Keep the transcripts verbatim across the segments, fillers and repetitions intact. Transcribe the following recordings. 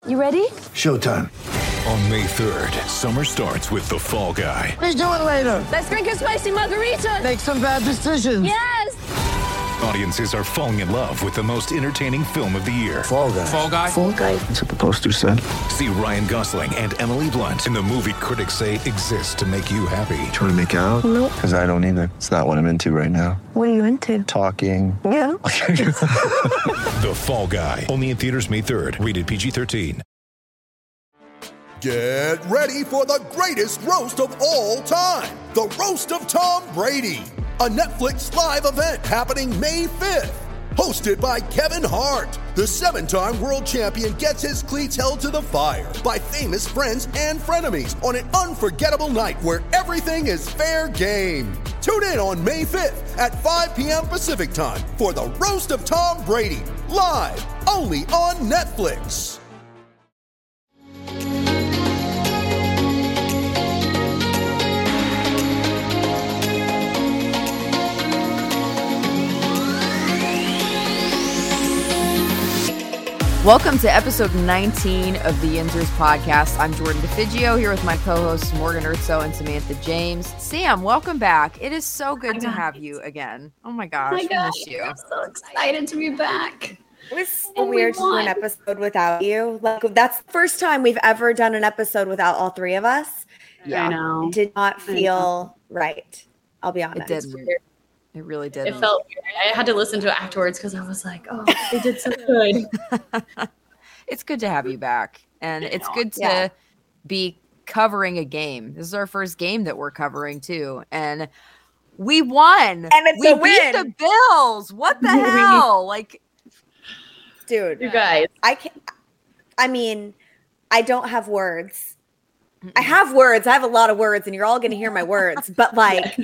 You ready? Showtime. On May third, summer starts with The Fall Guy. Let's do it later. Let's drink a spicy margarita. Make some bad decisions. Yes! Audiences are falling in love with the most entertaining film of the year. Fall Guy. Fall Guy? Fall Guy. That's what the poster said. See Ryan Gosling and Emily Blunt in the movie critics say exists to make you happy. Trying to make it out? Nope. Because I don't either. It's not what I'm into right now. What are you into? Talking. Yeah. The Fall Guy. Only in theaters May third. Rated P G thirteen. Get ready for the greatest roast of all time. The Roast of Tom Brady. A Netflix live event happening May fifth. Hosted by Kevin Hart. The seven-time world champion gets his cleats held to the fire by famous friends and frenemies on an unforgettable night where everything is fair game. Tune in on May fifth at five p.m. Pacific time for the Roast of Tom Brady. Live only on Netflix. Welcome to episode nineteen of the Yinzers podcast. I'm Jordan DeFigio here with my co-hosts Morgan Urtzo and Samantha James. Sam, welcome back. It is so good to have you again. Oh my gosh, oh my we gosh, miss you. I'm so excited to be back. It was so And we weird to do won. an episode without you. Like that's the first time we've ever done an episode without all three of us. Yeah, I know. It did not I feel right. I'll be it honest. did. It really did. It felt weird. I had to listen to it afterwards because I was like, oh, they did so good. It's good to have you back, and it's good to Yeah. be covering a game. This is our first game that we're covering too, and we won. And it's we a beat win. the Bills. What the hell? Like, Dude, You guys. I can I mean, I don't have words. I have words. I have a lot of words, and you're all gonna hear my words, but like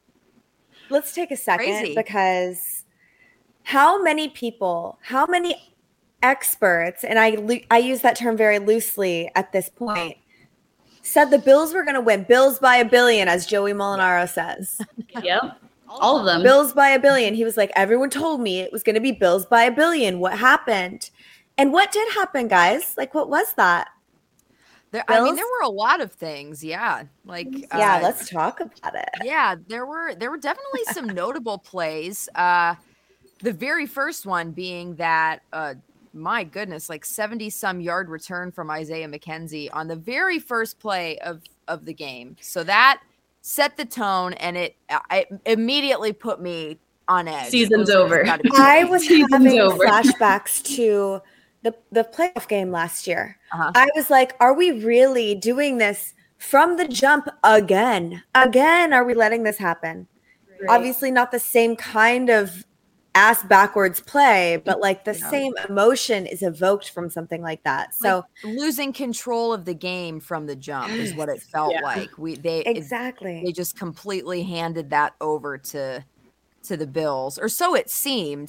let's take a second Crazy. because how many people, how many experts, and I lo- I use that term very loosely at this point, said the Bills were going to win. Bills by a billion, as Joey Molinaro says. Yep. All of them. Bills by a billion. He was like, everyone told me it was going to be Bills by a billion. What happened? And what did happen, guys? Like, what was that? there, I mean, Bills? there were a lot of things. Yeah, like Yeah, uh, let's talk about it. Yeah, there were there were definitely some notable plays. Uh, the very first one being that, uh, my goodness, like seventy some yard return from Isaiah McKenzie on the very first play of of the game. So that set the tone, and it, it immediately put me on edge. Season's It was- over. gotta be- I was Season's having over. flashbacks to the, the playoff game last year. Uh-huh. I was like, are we really doing this from the jump again? Again, are we letting this happen? Obviously not the same kind of ass backwards play, but like the Yeah. same emotion is evoked from something like that. So Like, losing control of the game from the jump is what it felt Yeah. like. We they it- exactly. they just completely handed that over to to the Bills, or so it seemed,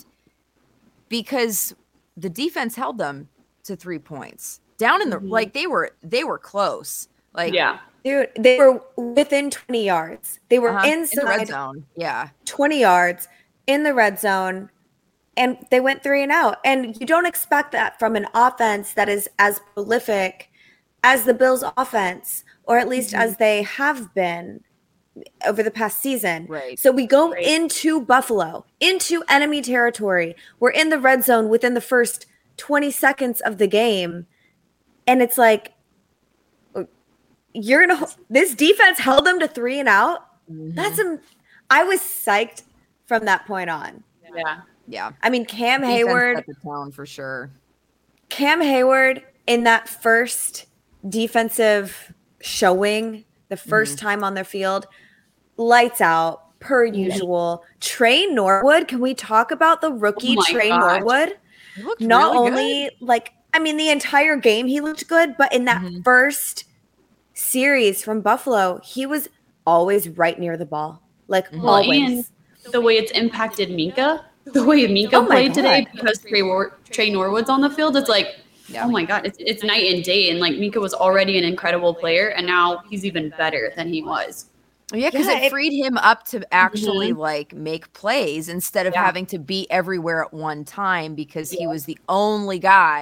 because the defense held them to three points down in the Mm-hmm. like they were they were close. Like Yeah. Dude, they were within twenty yards. They were uh-huh, in inside the red zone. Yeah. twenty yards in the red zone, and they went three and out. And you don't expect that from an offense that is as prolific as the Bills offense, or at least as they have been over the past season. Right. So we go Right. into Buffalo, into enemy territory. We're in the red zone within the first twenty seconds of the game. And it's like, you're going to, this defense held them to three and out. That's, a, I was psyched from that point on. Yeah. Yeah. I mean, Cam Defense Hayward, set the tone for sure. Cam Hayward in that first defensive showing, the 1st time on their field, lights out per usual. Trey Norwood, can we talk about the rookie Oh my Trey gosh. Norwood? He looked Not really only like, I mean, the entire game he looked good, but in that Mhm. first series from Buffalo, he was always right near the ball. Like Mhm. Well, always. and the way it's impacted Minka, the way Minka Oh my played today God. because Trey, War- Trey Norwood's on the field, it's like, Yeah. oh my God, it's, it's night and day. And like Minka was already an incredible player, and now he's even better than he was. Yeah, because Yeah, it it- freed him up to actually like make plays instead of Yeah. having to be everywhere at one time, because he was the only guy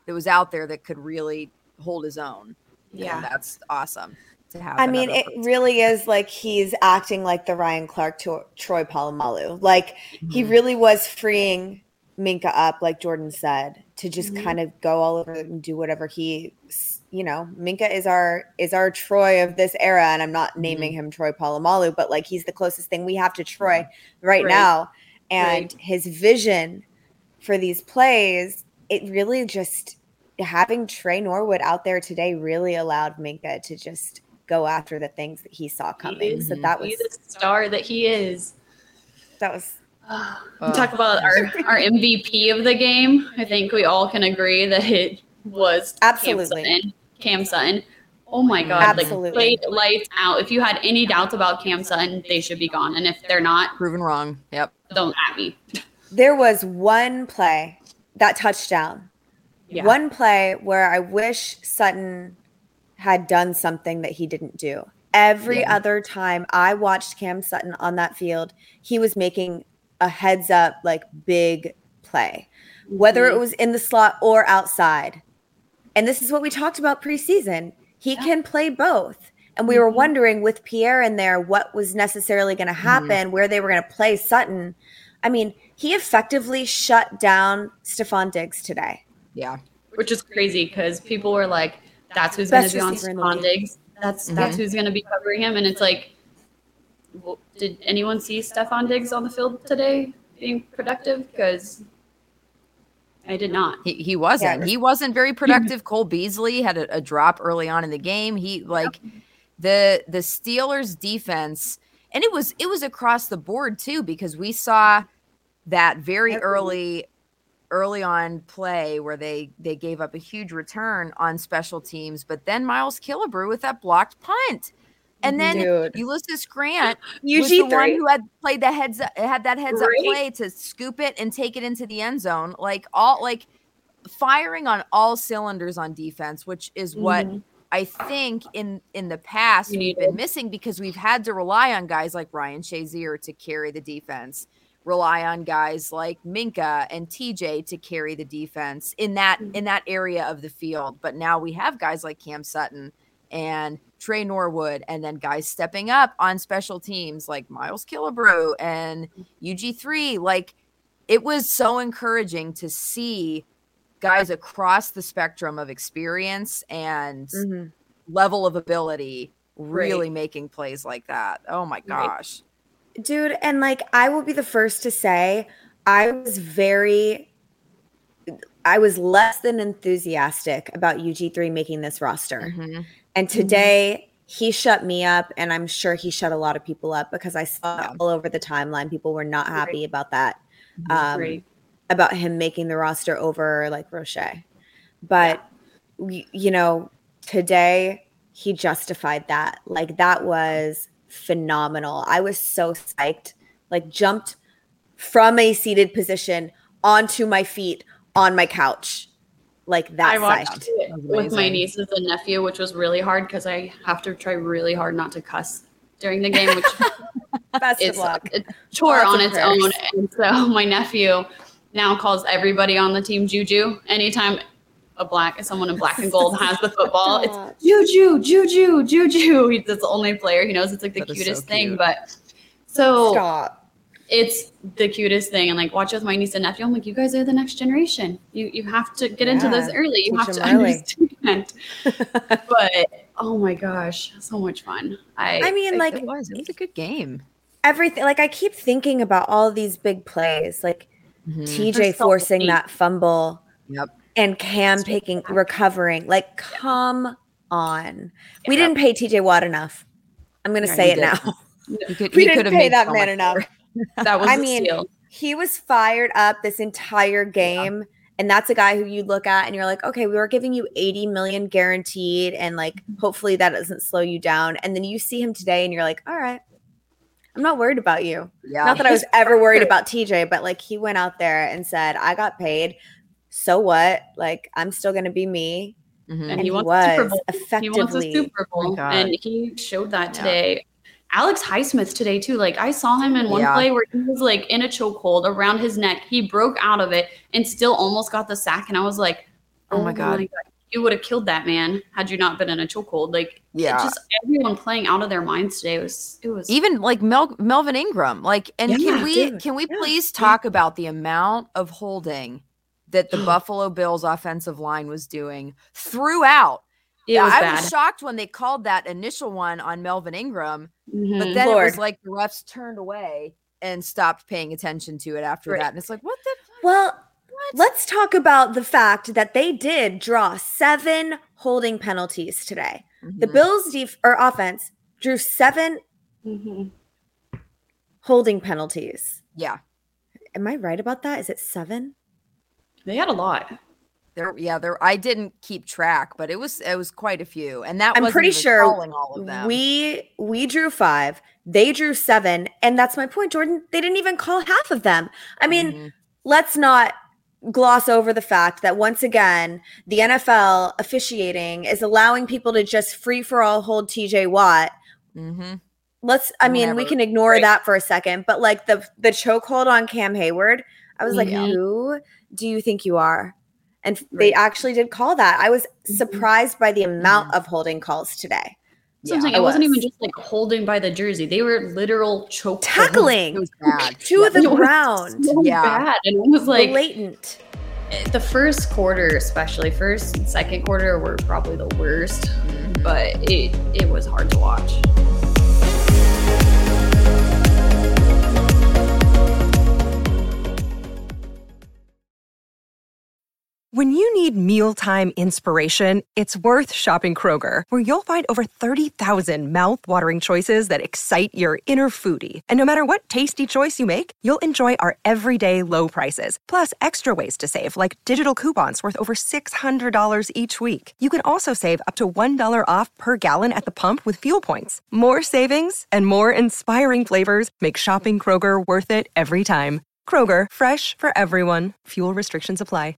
that was out there that could really hold his own. Yeah. And that's awesome to have. I mean, it person. really is like he's acting like the Ryan Clark to Troy Polamalu. Like Mm-hmm. he really was freeing Minka up, like Jordan said, to just Mhm. kind of go all over and do whatever he, you know, Minka is our is our Troy of this era, and I'm not naming Mm-hmm. him Troy Polamalu, but like he's the closest thing we have to Troy right, Right. now, and Right. his vision for these plays, it really just having Trey Norwood out there today really allowed Minka to just go after the things that he saw coming. So that was He's the star that he is. that was We talk about our, our M V P of the game. I think we all can agree that it was Absolutely. Cam Sutton. Cam Sutton. Oh my God. Absolutely. Like, played lights out. If you had any doubts about Cam Sutton, they should be gone. And if they're not, Proven wrong. Yep. don't at me. there was one play, that touchdown, Yeah. one play where I wish Sutton had done something that he didn't do. Every Yeah. other time I watched Cam Sutton on that field, he was making a heads up, like big play, whether it was in the slot or outside. And this is what we talked about preseason. He can play both. And we were wondering with Pierre in there, what was necessarily going to happen, where they were going to play Sutton. I mean, he effectively shut down Stephon Diggs today. Yeah. Which is crazy because people were like, that's who's going Best to be on receiver in the Stephon league. Diggs. That's that's who's going to be covering him. And it's like, well, did anyone see Stephon Diggs on the field today being productive? Because I did not. He, he wasn't. Yeah. He wasn't very productive. Cole Beasley had a, a drop early on in the game. He like the the Steelers defense, and it was it was across the board too, because we saw that very early early on play where they they gave up a huge return on special teams, but then Miles Killebrew with that blocked punt. And then Dude. Ulysses Grant was U the G one three. who had played the heads up, had that heads up Right. play to scoop it and take it into the end zone. Like all like firing on all cylinders on defense, which is what Mhm. I think in in the past You we've needed. been missing because we've had to rely on guys like Ryan Shazier to carry the defense, rely on guys like Minka and T J to carry the defense in that in that area of the field. But now we have guys like Cam Sutton and Trey Norwood, and then guys stepping up on special teams like Miles Killebrew and U G three. Like it was so encouraging to see guys across the spectrum of experience and Mhm. level of ability really Right. making plays like that. Oh my gosh. Dude, and like I will be the first to say I was very I was less than enthusiastic about U G three making this roster. Mhm. And today he shut me up, and I'm sure he shut a lot of people up because I saw Yeah. all over the timeline people were not happy about that. Um, Right. about him making the roster over like Roche. But we, you know, today he justified that. Like that was phenomenal. I was so psyched. Like jumped from a seated position onto my feet on my couch. Like that I watched psyched. it That was with my amazing. nieces and nephew, which was really hard because I have to try really hard not to cuss during the game, which Best of it's luck. a chore Lots on of its prayers. own. And so my nephew now calls everybody on the team Juju. Anytime a black someone in black and gold has the football, Stop. it's Juju, Juju, Juju. He- That's the only player he knows. It's like the That is so cutest thing. cute. But so Stop. it's the cutest thing. And like watch with my niece and nephew, I'm like, you guys are the next generation. You you have to get into this Yeah. early. You Teach have to them early. understand. But oh my gosh, so much fun. I I mean, like It was. It was a good game. everything. Like I keep thinking about all these big plays, like Mhm. T J They're so forcing neat. that fumble. Yep. And Cam picking, recovering. Like, come on. We Yeah. didn't pay T J Watt enough. I'm going to No, say we it didn't. now. He could, We he didn't could have pay made that so man much enough. more. that was I a mean, steal. he was fired up this entire game. And that's a guy who you look at and you're like, okay, we were giving you eighty million guaranteed. And like, hopefully that doesn't slow you down. And then you see him today and you're like, all right, I'm not worried about you. Yeah. Not that I was ever worried about T J, but like he went out there and said, I got paid. So what? Like, I'm still going to be me. Mhm. And And he he wants a Super was Bowl. He effectively. wants a Super Bowl, God. and he showed that Yeah. today. Alex Highsmith today too. Like I saw him in one Yeah. play where he was like in a chokehold around his neck. He broke out of it and still almost got the sack. And I was like, Oh my God. You would have killed that man had you not been in a chokehold. Like, yeah, just everyone playing out of their minds today was it was even like Mel- Melvin Ingram. Like, and Yeah, can we dude. can we Yeah. please talk about the amount of holding that the Buffalo Bills offensive line was doing throughout? it was I bad. was shocked when they called that initial one on Melvin Ingram, Mhm. but then Lord. it was like the refs turned away and stopped paying attention to it after Right. that. And it's like, what the? Well, What? let's talk about the fact that they did draw seven holding penalties today. The Mhm. Bills' def- or offense drew seven Mhm. holding penalties. Yeah, Am I right about that? Is it seven? They had a lot. there. Yeah, there. I didn't keep track, but it was it was quite a few, and that I'm wasn't pretty even sure calling all of them. we we drew five, they drew seven, and that's my point, Jordan. They didn't even call half of them. I mean, Mhm. let's not gloss over the fact that once again, the N F L officiating is allowing people to just free for all hold T J Watt. Mhm. Let's, I mean, we Whatever. can ignore Right. that for a second, but like the the chokehold on Cam Hayward, I was like, Mhm. who do you think you are? And they Right. actually did call that. I was Mhm. surprised by the amount Mhm. of holding calls today. So I'm Yeah, saying I it wasn't was. even just like holding by the jersey. They were literal choke Tackling it was bad. to Yeah. the It was ground. so Yeah. bad. And it was like Blatant. the first quarter, especially first and second quarter, were probably the worst. Mhm. But it it was hard to watch. When you need mealtime inspiration, it's worth shopping Kroger, where you'll find over thirty thousand mouthwatering choices that excite your inner foodie. And no matter what tasty choice you make, you'll enjoy our everyday low prices, plus extra ways to save, like digital coupons worth over six hundred dollars each week. You can also save up to one dollar off per gallon at the pump with fuel points. More savings and more inspiring flavors make shopping Kroger worth it every time. Kroger, fresh for everyone. Fuel restrictions apply.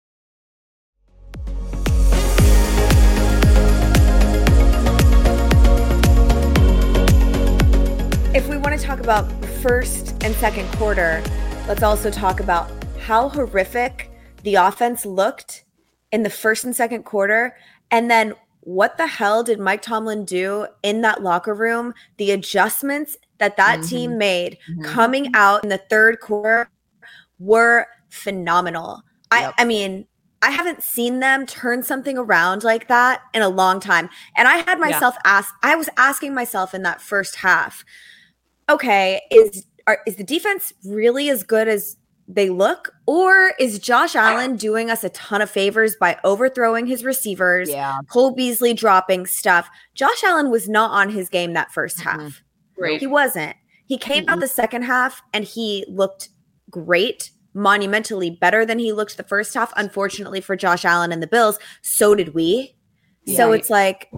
If we want to talk about first and second quarter, let's also talk about how horrific the offense looked in the first and second quarter. And then what the hell did Mike Tomlin do in that locker room? The adjustments that that Mhm. team made Mhm. coming out in the third quarter were phenomenal. Yep. I, I mean, I haven't seen them turn something around like that in a long time. And I had myself ask, I was asking myself in that first half, okay, is are, is the defense really as good as they look? Or is Josh Allen doing us a ton of favors by overthrowing his receivers, Yeah. Cole Beasley dropping stuff? Josh Allen was not on his game that first Mhm. half. Right. He wasn't. He came out Mhm. the second half and he looked great, monumentally better than he looked the first half. Unfortunately for Josh Allen and the Bills, so did we. So Right. it's like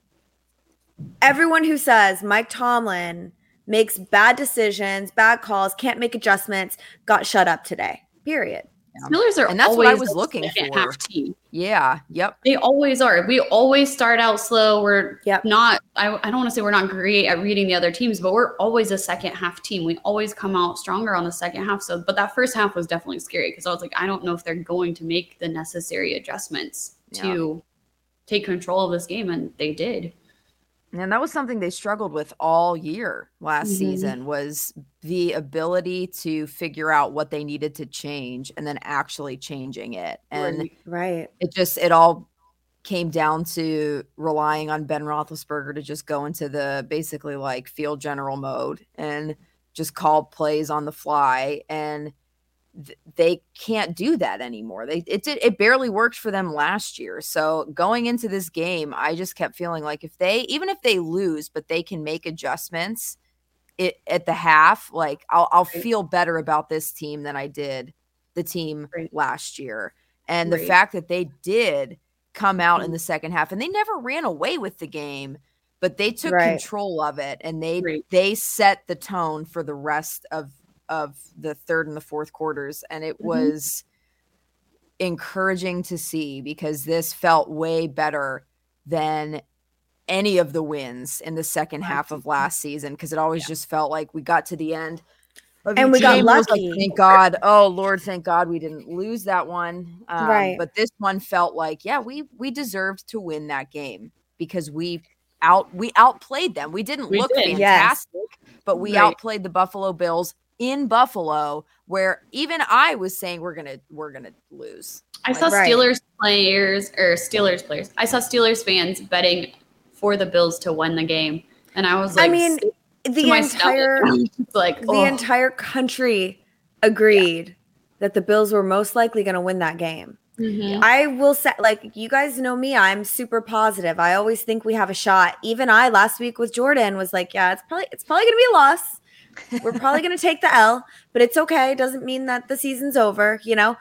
everyone who says Mike Tomlin makes bad decisions, bad calls, can't make adjustments, got shut up today. Period. Steelers are And that's always what I was a looking second for. half team. Yeah. Yep. They always are. We always start out slow. We're Yep. not, I, I don't want to say we're not great at reading the other teams, but we're always a second half team. We always come out stronger on the second half. So, but that first half was definitely scary because I was like, I don't know if they're going to make the necessary adjustments to take control of this game. And they did. And that was something they struggled with all year last Mhm. season, was the ability to figure out what they needed to change and then actually changing it. And Right. Right. it just, it all came down to relying on Ben Roethlisberger to just go into the basically like field general mode and just call plays on the fly. And th- they can't do that anymore. They it did it barely worked for them last year. So going into this game, I just kept feeling like if they, even if they lose, but they can make adjustments it at the half, like I'll I'll Right. feel better about this team than I did the team Right. last year. And the Right. fact that they did come out in Mhm. the second half and they never ran away with the game, but they took Right. control of it and they Right. they set the tone for the rest of of the third and the fourth quarters. And it Mhm. was encouraging to see because this felt way better than any of the wins in the second half of last season, because it always Yeah. just felt like we got to the end And we got game was lucky. Like, thank God. Oh Lord, thank God we didn't lose that one. Um, Right. But this one felt like, yeah, we we deserved to win that game because we out we outplayed them. We didn't We look did. fantastic, but we Right. outplayed the Buffalo Bills in Buffalo, where even I was saying we're gonna we're gonna lose. I saw Right. Steelers players or Steelers players. I saw Steelers fans betting for the Bills to win the game, and I was like, I mean, sick to the my entire stomach. It's like the oh. entire country agreed that the Bills were most likely going to win that game. Mhm. I will say, like, you guys know me, I'm super positive. I always think we have a shot. Even I last week with Jordan was like, yeah, it's probably it's probably gonna be a loss. We're probably gonna take the L, but it's okay. It doesn't mean that the season's over, you know.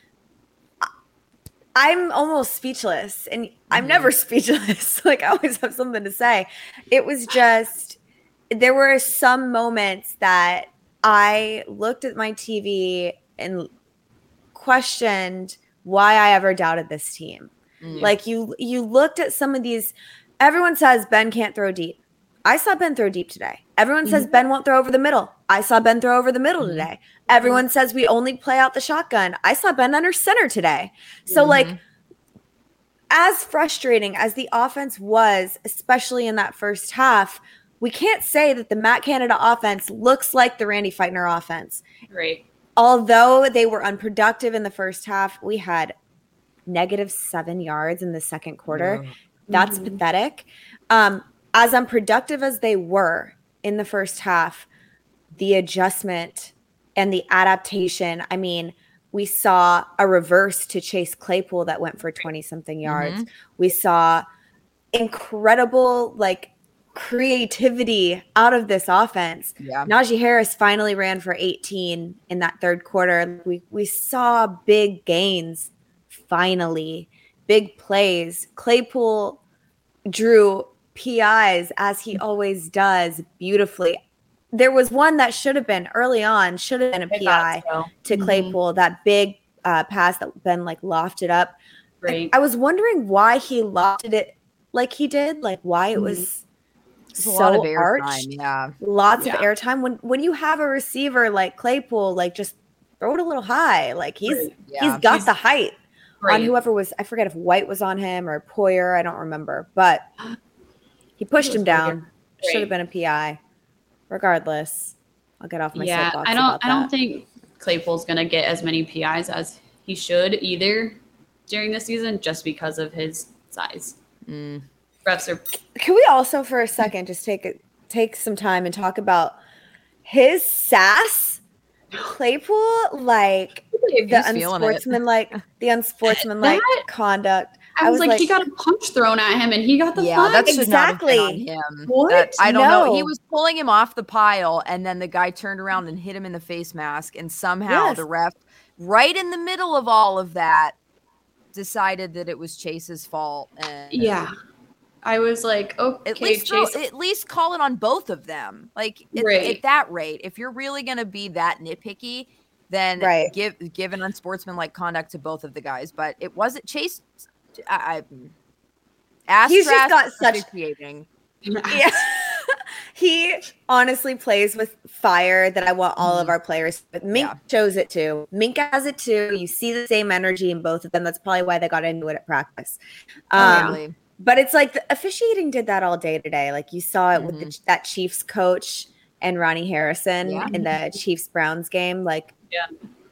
I'm almost speechless, and I'm Mhm. never speechless. Like, I always have something to say. It was just, there were some moments that I looked at my T V and questioned why I ever doubted this team. Mm. Like, you you looked at some of these, everyone says Ben can't throw deep. I saw Ben throw deep today. Everyone says Ben won't throw over the middle. I saw Ben throw over the middle Mhm. today. Everyone says we only play out the shotgun. I saw Ben under center today. So Mhm. like, as frustrating as the offense was, especially in that first half, we can't say that the Matt Canada offense looks like the Randy Feitner offense. Right. Although they were unproductive in the first half, we had negative seven yards in the second quarter. That's Mhm. pathetic. Um, as unproductive as they were in the first half, the adjustment and the adaptation, I mean, we saw a reverse to Chase Claypool that went for twenty something yards. Mhm. We saw incredible like creativity out of this offense. Yeah. Najee Harris finally ran for eighteen in that third quarter. We we saw big gains finally, big plays. Claypool drew P Is as he always does beautifully. There was one that should have been early on, should have been a I P I thought so. to Mhm. Claypool, that big uh, pass that Ben like lofted up. I- Right. I, was wondering why he lofted it like he did, like why it Mhm. was It's so a lot of arched. airtime. Yeah. Lots Yeah. of airtime. When when you have a receiver like Claypool, like just throw it a little high. Like he's Right. Yeah. he's got He's- the height on Right. whoever was. I forget if White was on him or Poyer. I don't remember, but he pushed was him down. Poyer. Should have Right. been a P I. Regardless, I'll get off my Yeah, soapbox I don't. about I don't that. think Claypool's gonna get as many P Is as he should either during the season, just because of his size. Mm. Refs are Can we also for a second just take it take some time and talk about his sass? Claypool, like the He's feeling it. unsportsmanlike, the unsportsmanlike That- conduct. I was, like, he got a punch thrown at him and he got the Yeah, flag. that should not have been on Exactly. him. What? That- I don't know. He No. was pulling him off the pile, and then the guy turned around and hit him in the face mask, and somehow Yes. the ref, right in the middle of all of that, decided that it was Chase's fault. And Yeah. I was like, okay, At least, no, Chase. at least call it on both of them. Like at, Right. at that rate, if you're really going to be that nitpicky, then Right. give give an unsportsmanlike conduct to both of the guys. But it wasn't Chase. I, I ass He's just trash got such- officiating. Yeah. He honestly plays with fire that I want all of our players. But Mink Yeah. shows it too. Mink has it too. You see the same energy in both of them. That's probably why they got into it at practice. Um, Probably. But it's like the officiating did that all day today. Like you saw it with the, that Chiefs coach and Ronnie Harrison Yeah. in the Chiefs Browns game. Like Yeah.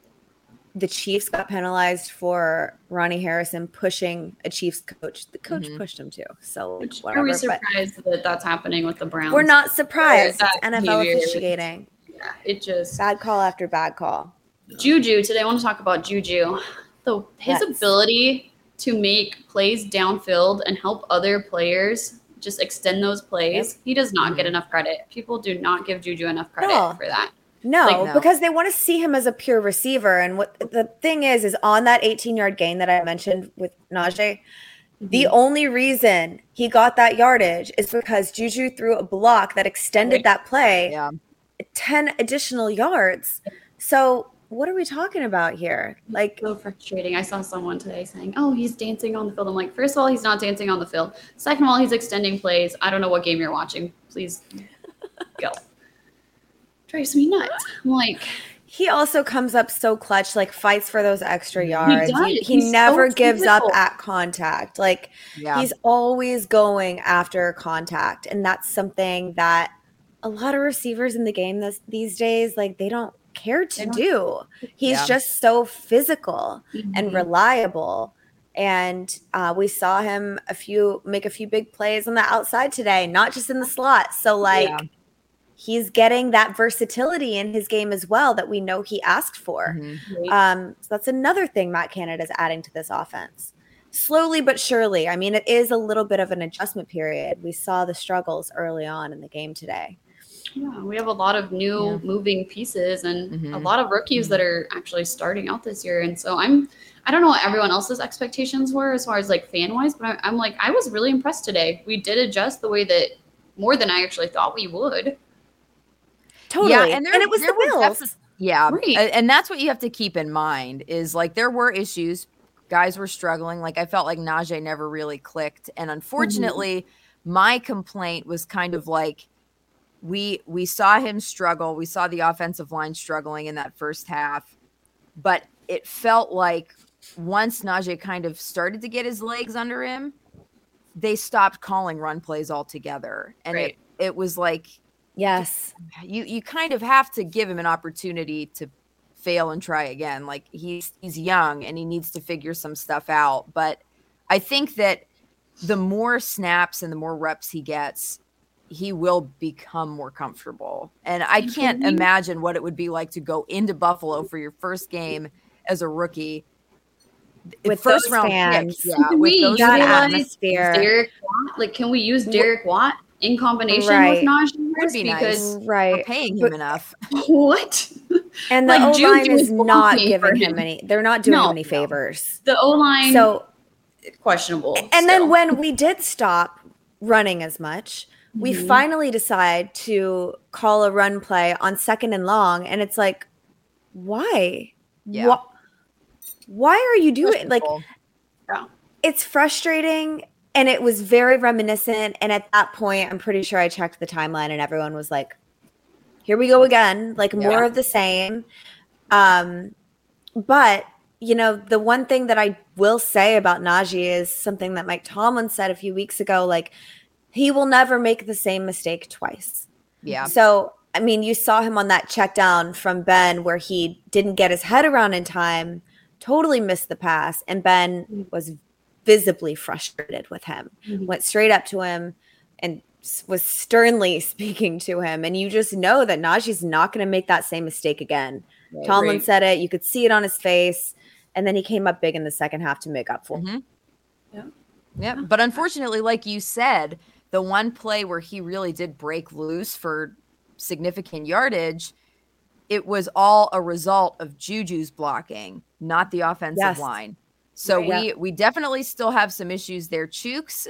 the Chiefs got penalized for Ronnie Harrison pushing a Chiefs coach. The coach Mhm. pushed him too. So Which, whatever. are we but surprised that that's happening with the Browns? we're not surprised. That It's N F L behavior. officiating. Yeah, it just Bad call after bad call. Juju. Today, I want to talk about Juju. The his Yes. ability to make plays downfield and help other players just extend those plays. He does not get enough credit. People do not give Juju enough credit No. for that. No, Like, no. because they want to see him as a pure receiver. And what the thing is, is on that eighteen yard gain that I mentioned with Najee, the only reason he got that yardage is because Juju threw a block that extended Right. that play Yeah. ten additional yards. So what are we talking about here? Like, So frustrating. I saw someone today saying, "Oh, he's dancing on the field." I'm like, first of all, he's not dancing on the field. Second of all, he's extending plays. I don't know what game you're watching. Please go. drives me nuts. I'm like, he also comes up so clutch, like fights for those extra yards. does. He, he He's never so gives up physical. at contact. Like Yeah. he's always going after contact. And that's something that a lot of receivers in the game this, these days, like they don't care to They don't- do. He's Yeah. just so physical and Mhm. reliable. And uh, we saw him a few make a few big plays on the outside today, not just in the slot. So like Yeah. he's getting that versatility in his game as well that we know he asked for. Mhm. Right. Um, so that's another thing Matt Canada's adding to this offense. Slowly but surely. I mean, it is a little bit of an adjustment period. We saw the struggles early on in the game today. Yeah, we have a lot of new Yeah. moving pieces and Mhm. a lot of rookies that are actually starting out this year. And so I'm, I don't know what everyone else's expectations were as far as like fan wise, but I, I'm like, I was really impressed today. We did adjust the way that more than I actually thought we would. Totally. Yeah, and, and there- it was there the were Bills. defi- Yeah, Right. a- and that's what you have to keep in mind is like there were issues. Guys were struggling. Like I felt like Najee never really clicked, and unfortunately, my complaint was kind of like we we saw him struggle. We saw the offensive line struggling in that first half, but it felt like once Najee kind of started to get his legs under him, they stopped calling run plays altogether, and Right. it it was like Yes. you you kind of have to give him an opportunity to fail and try again. Like he's he's young and he needs to figure some stuff out. But I think that the more snaps and the more reps he gets, he will become more comfortable. And I And can't can we- imagine what it would be like to go into Buffalo for your first game as a rookie. With first those round fans. pick. Yeah, Can with we those That utilize fans. atmosphere. Derek Watt? Like, can we use Derek Watt in combination Right. with Najee Would Harris? be Because nice. Right. We're paying him But- enough. what? And the Like, O line Juju is is not blocking giving for him him. any, they're not doing No, him any no. favors. The O line, So, questionable. and then still. when we did stop running as much, we Mhm. finally decide to call a run play on second and long. And it's like, why? Yeah. Wha- why are you doing like Questionable. Yeah. it's frustrating and it was very reminiscent. And at that point, I'm pretty sure I checked the timeline and everyone was like, here we go again, like more Yeah. of the same. Um, but you know, the one thing that I will say about Najee is something that Mike Tomlin said a few weeks ago, like he will never make the same mistake twice. Yeah. So, I mean, you saw him on that check down from Ben where he didn't get his head around in time, totally missed the pass, and Ben was visibly frustrated with him. Mhm. Went straight up to him and s- was sternly speaking to him. And you just know that Najee's not going to make that same mistake again. Right. Tomlin Right. said it. You could see it on his face. And then he came up big in the second half to make up for it. Mhm. Yeah. Yeah, but unfortunately, like you said, the one play where he really did break loose for significant yardage, it was all a result of Juju's blocking, not the offensive Yes. line. So Right. we we definitely still have some issues there. Chooks,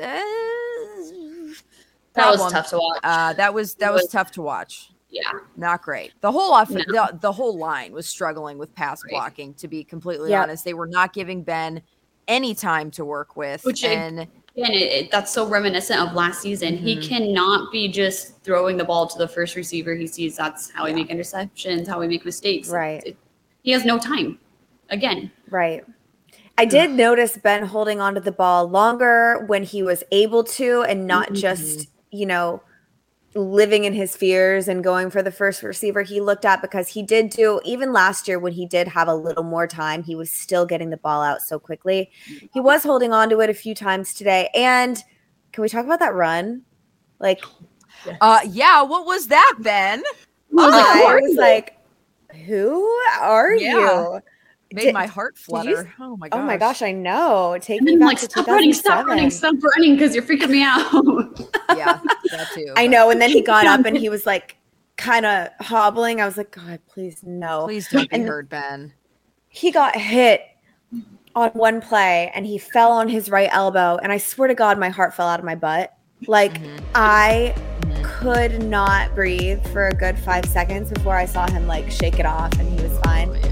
uh, That was problem. tough to watch. Uh, that was that It was, was- tough to watch. yeah. Not great. The whole off No. the, the whole line was struggling with pass Right. blocking. To be completely Yep. honest, they were not giving Ben any time to work with, Which I- and And it, it, that's so reminiscent of last season. He Mhm. cannot be just throwing the ball to the first receiver he sees. That's how we Yeah. make interceptions, how we make mistakes. Right. It- he has no time. Again. Right. I did notice Ben holding onto the ball longer when he was able to and not Mhm. just, you know, living in his fears and going for the first receiver he looked at, because he did do, even last year when he did have a little more time, he was still getting the ball out so quickly. He was holding on to it a few times today. And can we talk about that run? Like, uh, yeah, what was that, Ben? I was like, who I are was you? like, who are Yeah. you? Made Did- my heart did you flutter. Oh my gosh. Oh my gosh, I know. Take And me then back like, to stop running, stop running, two thousand seven. stop running because you're freaking me out. Yeah, that too. I but know. And then he got up and he was like kind of hobbling. I was like, God, please no. Please don't be And- hurt, Ben. He got hit on one play and he fell on his right elbow. And I swear to God, my heart fell out of my butt. Like Mhm. I could not breathe for a good five seconds before I saw him like shake it off and he was fine. Yeah.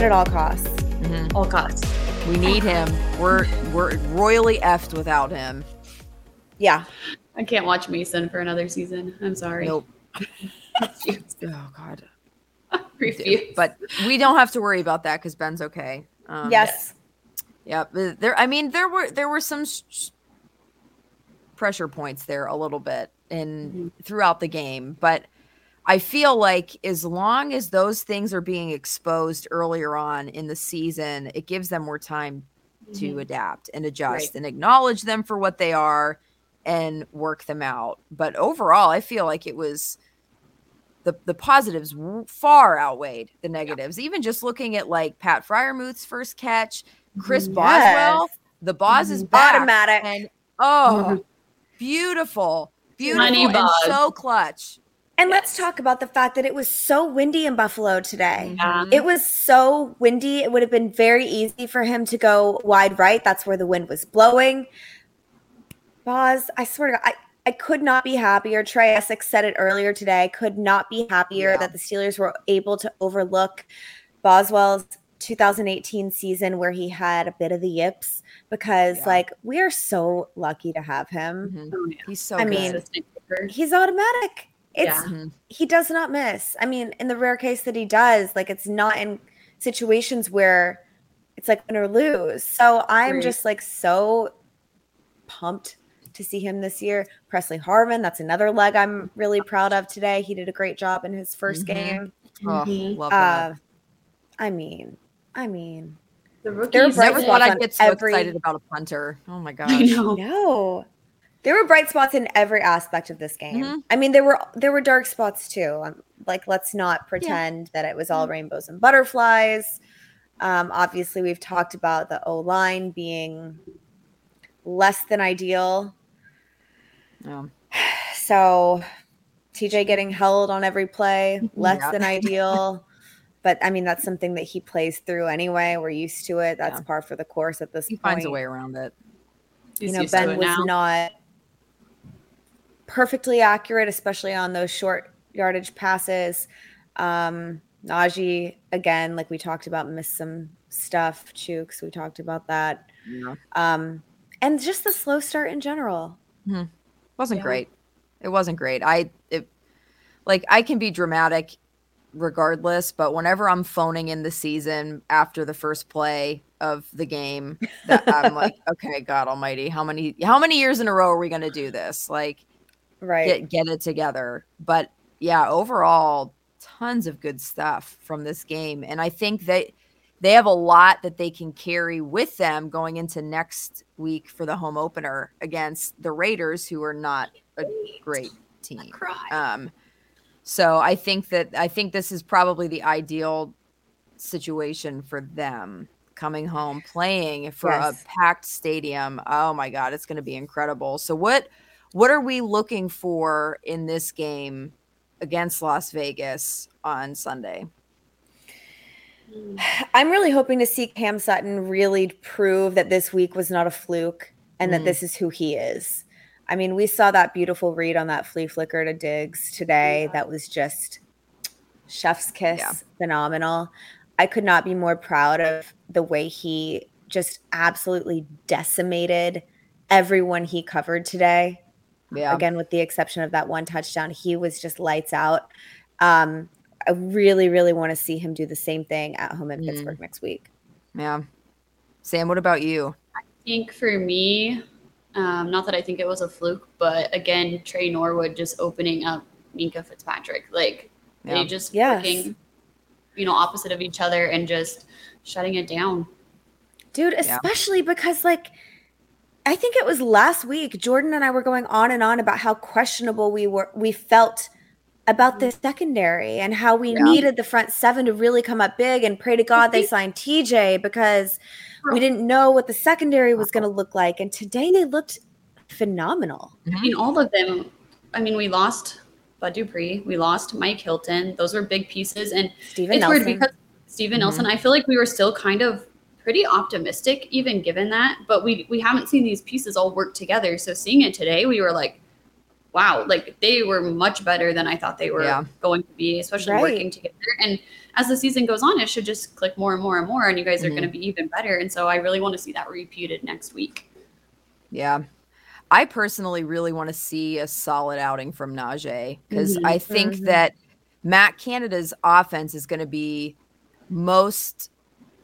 win at all costs. Mm-hmm. All costs. We need him. We're we're royally effed without him. Yeah. I can't watch Mason for another season. I'm sorry. Nope. Refuse. Oh God. Refuse. But we don't have to worry about that because Ben's okay. Um, yes. Yeah. There. I mean, there were there were some sh- pressure points there a little bit in mm-hmm. throughout the game, but I feel like as long as those things are being exposed earlier on in the season, it gives them more time mm-hmm. to adapt and adjust right. and acknowledge them for what they are and work them out. But overall, I feel like it was the the positives far outweighed the negatives. Yeah. Even just looking at like Pat Freiermuth's first catch, Chris yes. Boswell, the Boz is back. Automatic. And oh, mm-hmm. beautiful, beautiful, Money and Boz. so clutch. And yes. let's talk about the fact that it was so windy in Buffalo today. Mm-hmm. It was so windy. It would have been very easy for him to go wide right. That's where the wind was blowing. Boz, I swear to God, I, I could not be happier. Trey Essex said it earlier today. I could not be happier yeah. that the Steelers were able to overlook Boswell's two thousand eighteen season where he had a bit of the yips because, yeah. like, we are so lucky to have him. Mm-hmm. Oh, yeah. He's so I good. mean, he's automatic. It's yeah. he does not miss. I mean, in the rare case that he does, like it's not in situations where it's like win or lose. So I'm right. just like so pumped to see him this year. Presley Harvin, that's another leg I'm really proud of today. He did a great job in his first mm-hmm. game. Oh, mm-hmm. love that. Uh, I mean, I mean, the rookies. there were bright Never spots thought I'd on get so every, excited about a punter. Oh my gosh. I know. No. There were bright spots in every aspect of this game. Mm-hmm. I mean, there were there were dark spots too. Um, like, let's not pretend yeah. that it was all rainbows and butterflies. Um, obviously, we've talked about the O-line being less than ideal. Yeah. So, T J getting held on every play, less yeah. than ideal. But, I mean, that's something that he plays through anyway. We're used to it. That's yeah. par for the course at this he point. He finds a way around it. You know, Ben was now. not perfectly accurate, especially on those short yardage passes. Um, Najee, again, like we talked about, missed some stuff. Chooks, we talked about that. Yeah. Um, and just the slow start in general. Mm-hmm. Wasn't yeah. great. It wasn't great. I, it, like, I can be dramatic regardless, but whenever I'm phoning in the season after the first play of the game, that I'm like, okay, God Almighty, how many how many years in a row are we going to do this? Like, right, get get it together. But yeah, overall, tons of good stuff from this game, and I think that they have a lot that they can carry with them going into next week for the home opener against the Raiders, who are not a great team. Um, so I think that I think this is probably the ideal situation for them. Coming home, playing for yes. a packed stadium. Oh my God, it's going to be incredible. So what, what are we looking for in this game against Las Vegas on Sunday? I'm really hoping to see Cam Sutton really prove that this week was not a fluke and mm. that this is who he is. I mean, we saw that beautiful read on that flea flicker to Diggs today. Yeah. That was just chef's kiss, yeah. phenomenal. I could not be more proud of the way he just absolutely decimated everyone he covered today. Yeah. Again, with the exception of that one touchdown, he was just lights out. Um, I really, really want to see him do the same thing at home in mm. Pittsburgh next week. Yeah. Sam, what about you? I think for me, um, not that I think it was a fluke, but again, Trey Norwood just opening up Minkah Fitzpatrick. Like, yeah. they just yes. working, you know, opposite of each other and just shutting it down. Dude, especially yeah. because, like, I think it was last week, Jordan and I were going on and on about how questionable we were, we felt about the secondary and how we yeah. needed the front seven to really come up big, and pray to God they signed T J because we didn't know what the secondary was going to look like. And today they looked phenomenal. I mean, all of them. I mean, we lost Bud Dupree. We lost Mike Hilton. Those were big pieces. And Steven it's Nelson. weird because Steven mm-hmm. Nelson, I feel like we were still kind of pretty optimistic even given that. But we we haven't seen these pieces all work together. So seeing it today, we were like, wow, like they were much better than I thought they were Yeah. going to be, especially Right. working together. And as the season goes on, it should just click more and more and more, and you guys are Mhm. going to be even better. And so I really want to see that repeated next week. Yeah. I personally really want to see a solid outing from Najee because Mhm. I think Mhm. that Matt Canada's offense is going to be most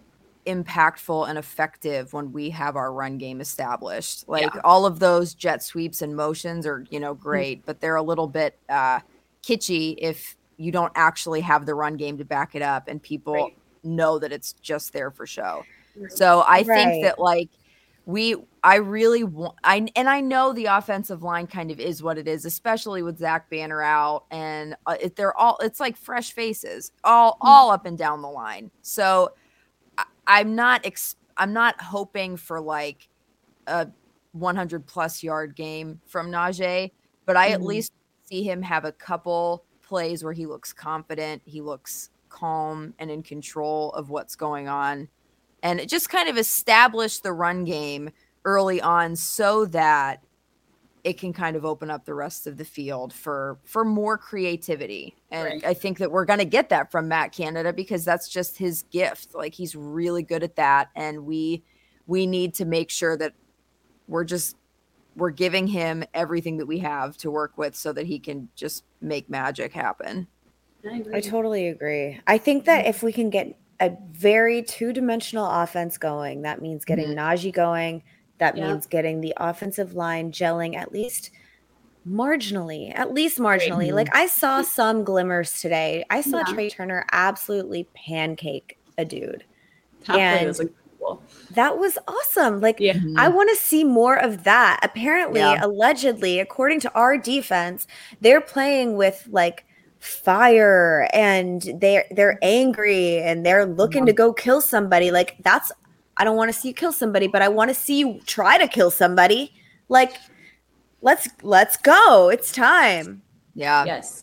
impactful and effective when we have our run game established. Like Yeah. all of those jet sweeps and motions are, you know, great, but they're a little bit uh, kitschy if you don't actually have the run game to back it up and people Right. know that it's just there for show. Right. So I Right. think that like we, I really want, I and I know the offensive line kind of is what it is, especially with Zach Banner out, and uh, it, they're all, it's like fresh faces, all all up and down the line. So I, I'm not, ex, I'm not hoping for like a one hundred plus yard game from Najee, but I at Mhm. least see him have a couple plays where he looks confident, he looks calm and in control of what's going on. And it just kind of established the run game early on so that it can kind of open up the rest of the field for for more creativity. And Right. I think that we're going to get that from Matt Canada because that's just his gift. Like he's really good at that, and we we need to make sure that we're just we're giving him everything that we have to work with so that he can just make magic happen. I agree. I totally agree. I think that if we can get a very two-dimensional offense going, that means getting Mhm. Najee going. That Yeah. means getting the offensive line gelling at least marginally, at least marginally. Like I saw some glimmers today. I saw Yeah. Trey Turner absolutely pancake a dude. That play and- was incredible. That was awesome. Like Yeah. I want to see more of that. Apparently, Yeah. allegedly, according to our defense, they're playing with like fire and they're they're angry and they're looking to go kill somebody. Like that's I don't want to see you kill somebody, but I want to see you try to kill somebody. Like let's let's go. It's time. Yeah. Yes.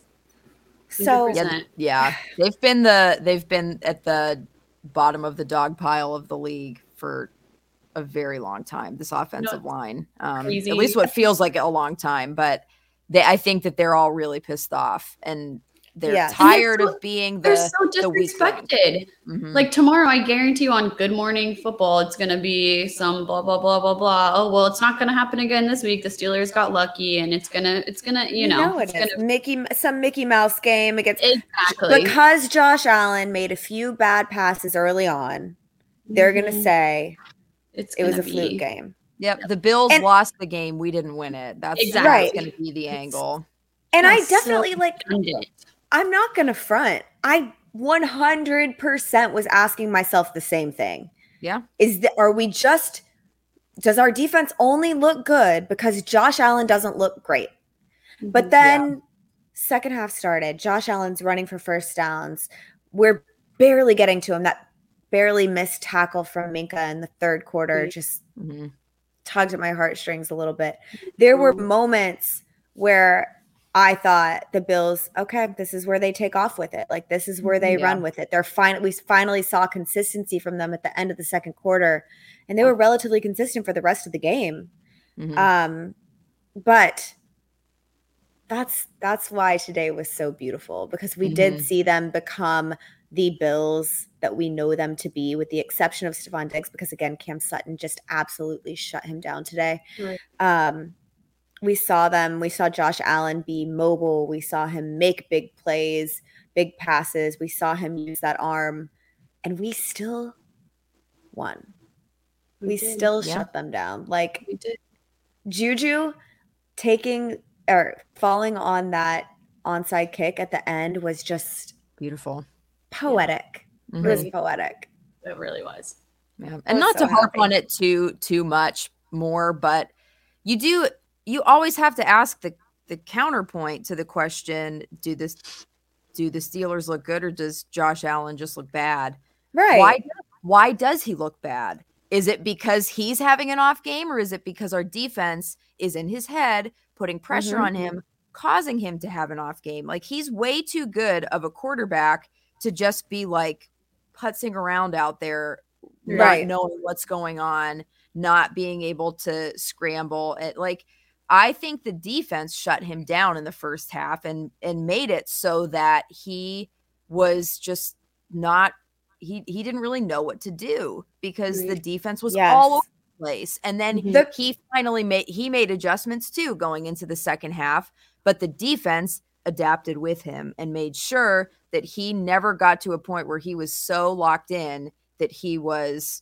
So one hundred percent. Yeah, yeah. They've been the they've been at the bottom of the dog pile of the league for a very long time. This offensive No, line, um, crazy. at least what feels like a long time. But they, I think that they're all really pissed off and they're Yeah. And they're tired so- of being They're the so the weak link. disrespected. Mhm. Like tomorrow, I guarantee you on Good Morning Football, it's going to be some blah, blah, blah, blah, blah. Oh, well, it's not going to happen again this week. The Steelers got lucky and it's going to, it's going to, you know, it it's is. gonna, Mickey some Mickey Mouse game against exactly. because Josh Allen made a few bad passes early on. They're gonna Mhm. say it's it was a gonna fluke be- game. Yep, the Bills And- lost the game. We didn't win it. That's Exactly. that's going to be the angle. And I That's so definitely like redundant. I'm not gonna front. I one hundred percent was asking myself the same thing. Yeah. Is that are we just does our defense only look good because Josh Allen doesn't look great? But then second half started. Josh Allen's running for first downs. We're barely getting to him. That barely missed tackle from Minka in the third quarter Mhm. just Mhm. tugged at my heartstrings a little bit. There were moments where I thought the Bills, okay, this is where they take off with it. Like this is where they Yeah. run with it. They're fine. We finally saw consistency from them at the end of the second quarter, and they were relatively consistent for the rest of the game. Mhm. Um, but that's that's why today was so beautiful because we did Mhm. see them become the Bills that we know them to be, with the exception of Stephon Diggs, because again, Cam Sutton just absolutely shut him down today. Right. Um, we saw them, we saw Josh Allen be mobile, we saw him make big plays, big passes, we saw him use that arm, and we still won. We, We did. still Yeah. shut them down. Like We did. Juju taking or falling on that onside kick at the end was just Beautiful. poetic. It Mhm. was poetic. It really was. Yeah. I And was not so to harp happy. on it too too much more, but you do you always have to ask the the counterpoint to the question, do this do the Steelers look good or does Josh Allen just look bad? Right. Why why does he look bad? Is it because he's having an off game or is it because our defense is in his head putting pressure Mhm. on him, causing him to have an off game? Like he's way too good of a quarterback to just be like putzing around out there, Right. not knowing what's going on, not being able to scramble. It like I think the defense shut him down in the first half and and made it so that he was just not he he didn't really know what to do because the defense was Yes. all over the place. And then The- he finally made he made adjustments too going into the second half, but the defense adapted with him and made sure that he never got to a point where he was so locked in that he was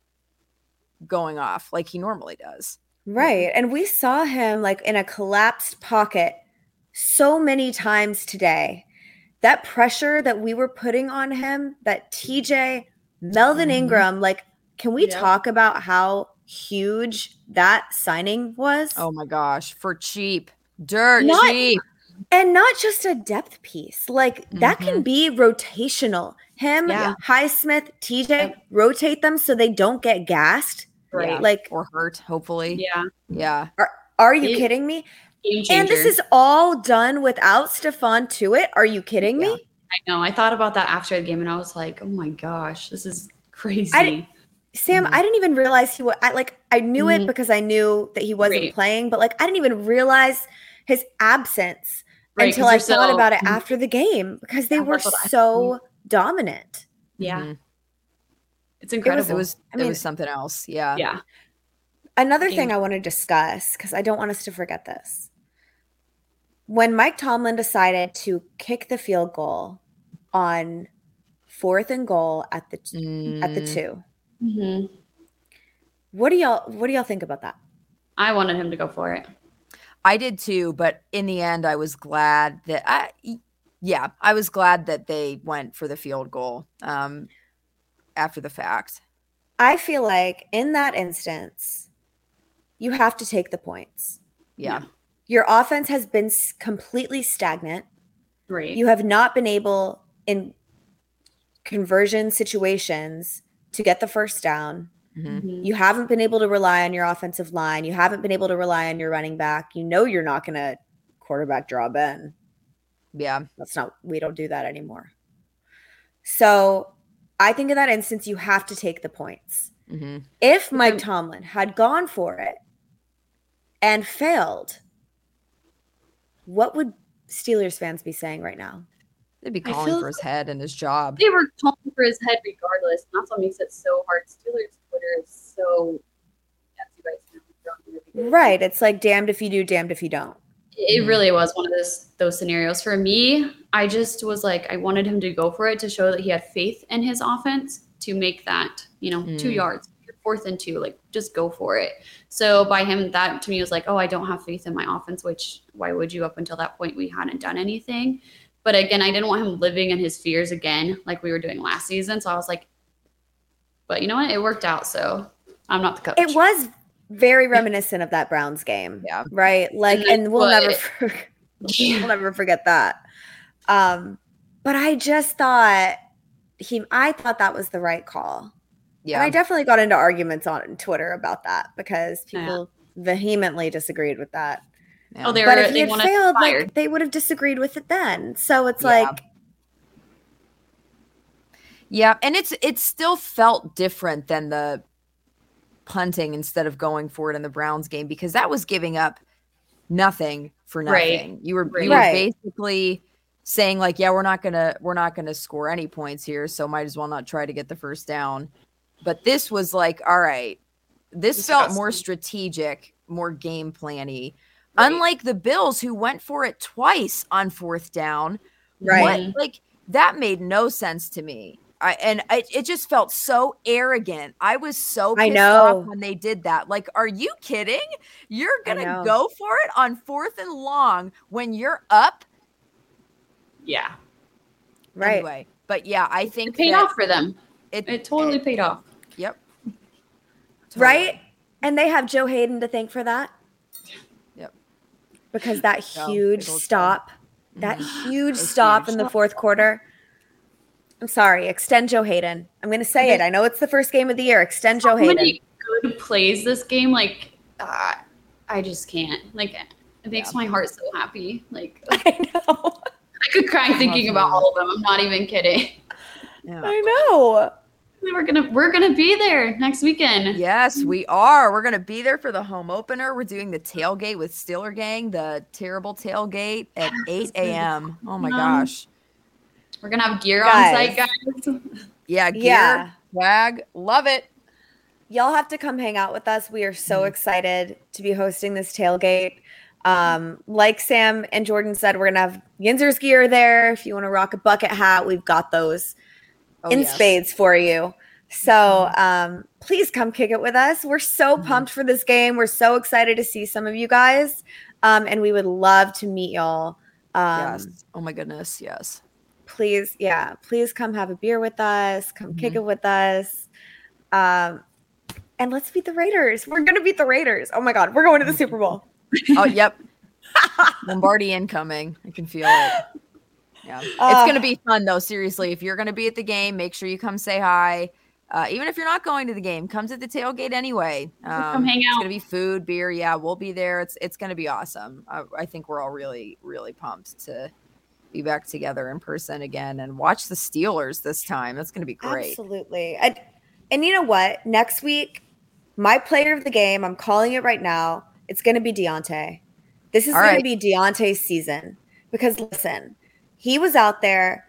going off like he normally does. Right. And we saw him like in a collapsed pocket so many times today. That pressure that we were putting on him, that T J, Melvin Mm-hmm. Ingram, like, can we Yeah. talk about how huge that signing was? Oh my gosh, for cheap. Dirt Not- cheap. And not just a depth piece. Like, that Mm-hmm. can be rotational. Him, Yeah. Highsmith, T J, rotate them so they don't get gassed. Right. Yeah. Like, Or hurt, hopefully. Yeah. Yeah. are, are you It- kidding me? Game changer. And this is all done without Stephon Tuitt. Are you kidding me? I know. I thought about that after the game and I was like, oh my gosh, this is crazy. I- Sam, I didn't even realize he was. I like. I knew it Mhm. because I knew that he wasn't Right. playing, but like, I didn't even realize his absence Right, until 'cause I you're thought so- about it Mhm. after the game because they Yeah, were that's what I- so dominant. yeah. Mhm. It's incredible. It was I it mean- was something else. Yeah. yeah. Another Game- thing I want to discuss because I don't want us to forget this. When Mike Tomlin decided to kick the field goal on fourth and goal at the at the Mm, two, hmm what do y'all what do y'all think about that? I wanted him to go for it. I did too, but in the end I was glad that I yeah, I was glad that they went for the field goal um after the fact. I feel like in that instance, you have to take the points. Yeah. Your offense has been s- completely stagnant. Right. You have not been able in conversion situations to get the first down. Mhm. Mhm. You haven't been able to rely on your offensive line. You haven't been able to rely on your running back. You know you're not going to quarterback draw Ben. Yeah. That's not, we don't do that anymore. So I think in that instance, you have to take the points. hmm If Mike I'm- Tomlin had gone for it and failed, what would Steelers fans be saying right now? They'd be I calling feel for his head and his job. They were calling for his head regardless. And that's what makes it so hard. Steelers Twitter is so. As you guys know, don't really get- Right. It's like damned if you do, damned if you don't. It really was one of those those scenarios. For me, I just was like, I wanted him to go for it to show that he had faith in his offense to make that, you know, two Mm. yards, fourth and two, like just go for it. So by him, that to me was like, oh, I don't have faith in my offense, which why would you? Up until that point, we hadn't done anything. But again, I didn't want him living in his fears again, like we were doing last season. So I was like, but you know what? It worked out. So I'm not the coach. It was very reminiscent of that Browns game. Yeah. Right. Like, And and, that's we'll never, what- for- we'll never forget that. Um, but I just thought he, I thought that was the right call. Yeah. And I definitely got into arguments on Twitter about that because Yeah. people vehemently disagreed with that. yeah. Oh, they But were. if he They had wanted failed, fired. like they would have disagreed with it then. So it's Yeah. like, Yeah, and it's it still felt different than the punting instead of going for it in the Browns game because that was giving up nothing for Right. nothing. You were Right. you were Right. basically saying like, yeah, we're not gonna we're not gonna score any points here, so might as well not try to get the first down. But this was like, all right, this This felt got more some- strategic, more game planny. Right. Unlike the Bills who went for it twice on fourth down. right. What like that made no sense to me. I and I, it just felt so arrogant. I was so I pissed know. off when they did that. Like, are you kidding? You're I gonna know. go for it on fourth and long when you're up Yeah. Right. anyway. But yeah, I It think paid that off for them. It, It totally it- paid off. Yep. Right. Totally. And they have Joe Hayden to thank for that. Yep. Because that Yeah, huge big old stop, that Mhm. huge was stop huge. in the fourth quarter. I'm sorry, extend Joe Hayden. I'm going to say it. I know it's the first game of the year. Extend Joe So Hayden. many good plays this game. Like, uh, I just can't. Like, it makes Yeah. my heart so happy. Like, I know. I could cry thinking about all of them. I'm not even kidding. Yeah. I know. We're gonna we're gonna be there next weekend. Yes, we are. We're gonna be there for the home opener. We're doing the tailgate with Steeler Gang, the terrible tailgate at eight a.m. Oh my gosh. We're gonna have gear Guys. on site, guys. Yeah, gear, Yeah. swag, love it. Y'all have to come hang out with us. We are so excited to be hosting this tailgate. Um, like Sam and Jordan said, we're gonna have Yinzer's gear there. If you want to rock a bucket hat, we've got those Oh, in yes. spades for you. So um, please come kick it with us. We're so pumped for this game. We're so excited to see some of you guys, um, and we would love to meet y'all. Um, Yes. Oh my goodness. Yes. Please, yeah, please come have a beer with us. Come kick it with us. Um, and let's beat the Raiders. We're gonna beat the Raiders. Oh my God, we're going to the Super Bowl. Oh, yep. Lombardi incoming. I can feel it. Yeah. It's Uh, going to be fun, though. Seriously, if you're going to be at the game, make sure you come say hi. Uh, even if you're not going to the game, come to the tailgate anyway. Um, come hang It's out. going to be food, beer. Yeah, we'll be there. It's it's going to be awesome. I, I think we're all really, really pumped to be back together in person again and watch the Steelers this time. That's going to be great. Absolutely. And, and you know what? Next week, my player of the game, I'm calling it right now. It's going to be Deontay. This is All going right. to be Deontay's season because listen, he was out there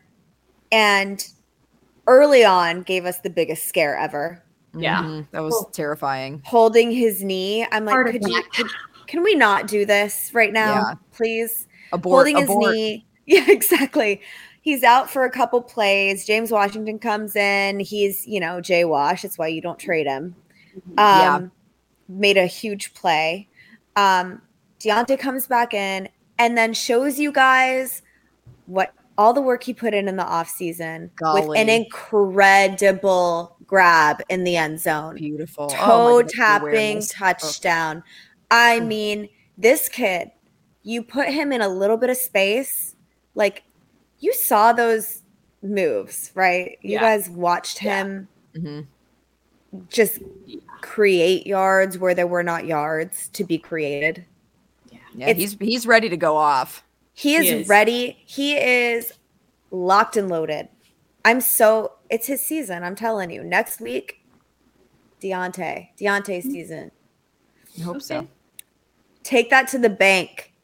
and early on gave us the biggest scare ever. Yeah. Mhm. That was terrifying. Holding his knee. I'm like, Heart could you, attack. could, can we not do this right now, Yeah. please? Abort, Holding his abort. knee. Yeah, exactly. He's out for a couple plays. James Washington comes in. He's, you know, Jay Wash. That's why you don't trade him. Um, Yeah. Made a huge play. Um, Deontay comes back in and then shows you guys what all the work he put in in the offseason with an Golly. incredible grab in the end zone. Beautiful. Oh, my Toe goodness, the tapping awareness. Oh. touchdown. I mean, this kid, you put him in a little bit of space. Like, you saw those moves, right? You Yeah. guys watched him Mhm. just create yards where there were not yards to be created. Yeah, It's- he's he's ready to go off. He is, He is. ready. He is locked and loaded. I'm so it's his season. I'm telling you. Next week, Deontay. Deontay's season. I hope so. Okay. Take that to the bank.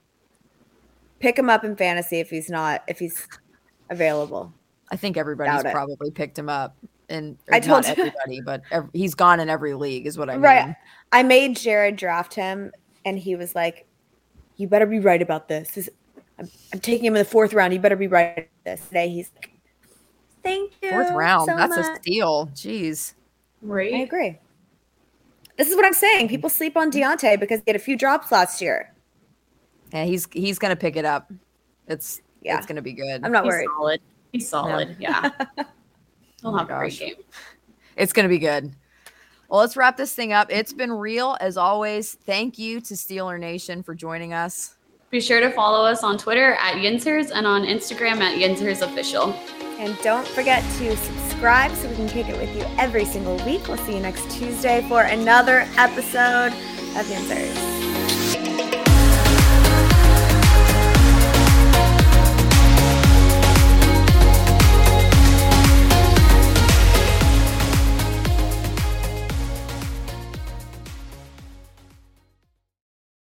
Pick him up in fantasy if he's not if he's available. I think everybody's Doubt it. probably picked him up, and or I told not you. everybody, but ev- he's gone in every league, is what I mean. Right. I made Jared draft him, and he was like, "You better be right about this. this I'm, I'm taking him in the fourth round. You better be right about this." Today, he's like, "Thank you." Fourth round, so that's a much." steal. Jeez. Right. I agree. This is what I'm saying. People sleep on Deontay because he had a few drops last year. Yeah, he's he's gonna pick it up. It's Yeah. it's gonna be good. I'm not He's worried. solid. He's solid. Yeah. He'll my have a great gosh. game. It's gonna be good. Well, let's wrap this thing up. It's been real as always. Thank you to Steeler Nation for joining us. Be sure to follow us on Twitter at Yinsers and on Instagram at Yinsers Official. And don't forget to subscribe so we can kick it with you every single week. We'll see you next Tuesday for another episode of Answers.